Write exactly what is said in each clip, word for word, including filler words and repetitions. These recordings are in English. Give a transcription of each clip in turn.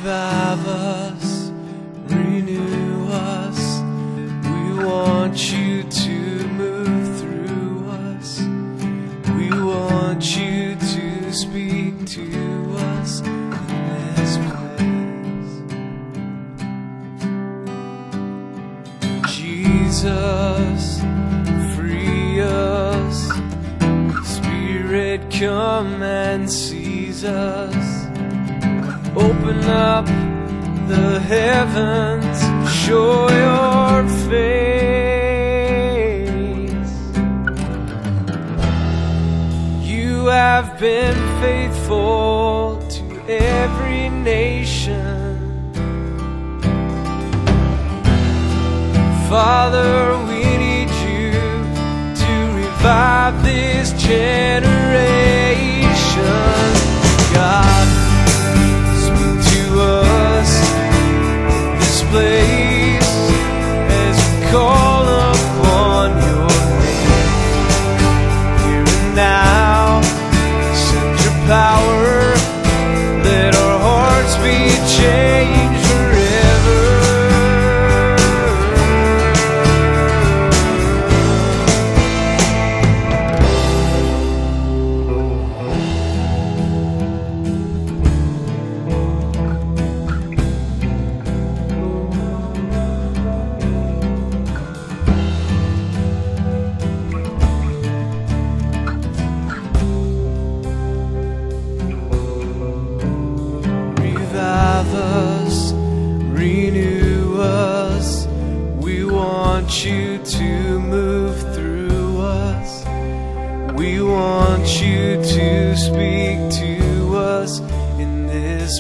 Revive us, renew us. We want you to move through us. We want you to speak to us in this place. Jesus, free us. Spirit, come and seize us. Open up the heavens, show your face. You have been faithful to every nation. Father, we need you to revive this generation. God, place as we call upon your name. Here and now, send your power, let our hearts be changed forever. Renew us. We want you to move through us. We want you to speak to us in this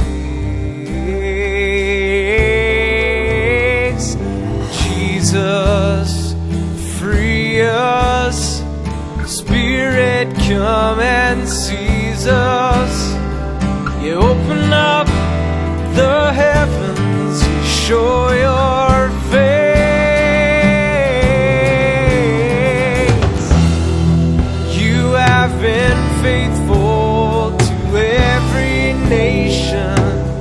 place. Jesus, free us. Spirit, come and seize us. You open up the heavens, you show your face. You have been faithful to every nation.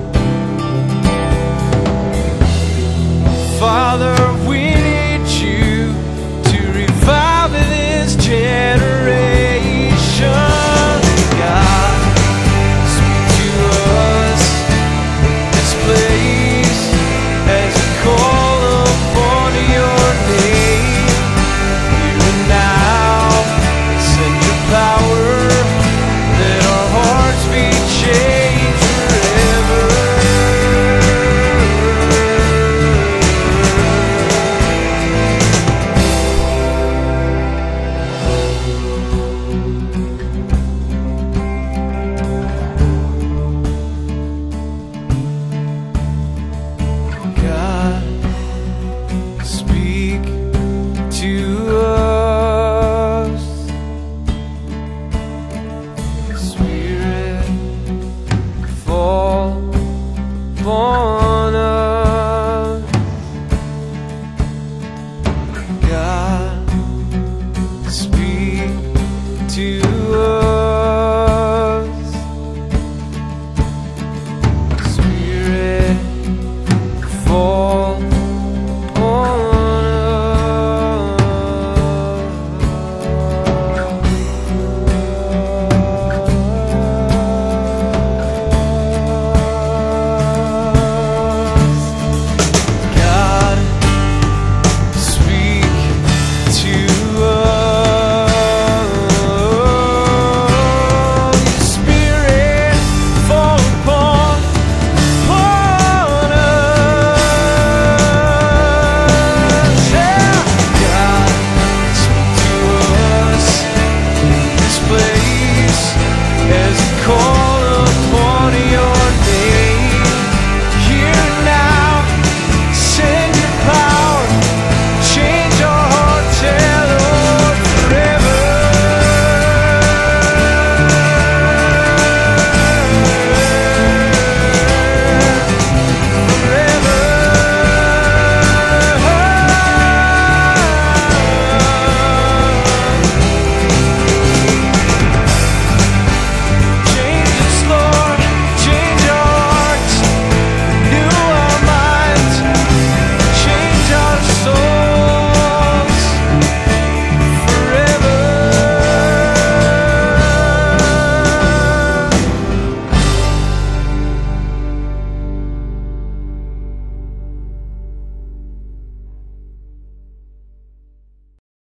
Father, we need you to revive this generation. God, speak to us in this place as we call upon your name. Here and now, send your power, let our hearts be changed forever. God, speak to us. Spirit, fall.